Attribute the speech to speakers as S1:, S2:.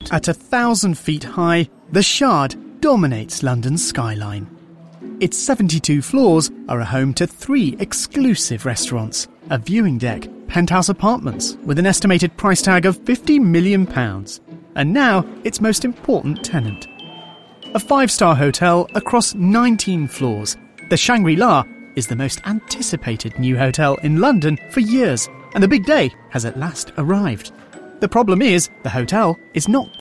S1: At 1,000 feet high, the Shard dominates London's skyline. Its 72 floors are a home to 3 exclusive restaurants, a viewing deck, penthouse apartments with an estimated price tag of £50 million, and now its most important tenant. A 5-star hotel across 19 floors, the Shangri-La is the most anticipated new hotel in London for years, and the big day has at last arrived. The problem is, the hotel is not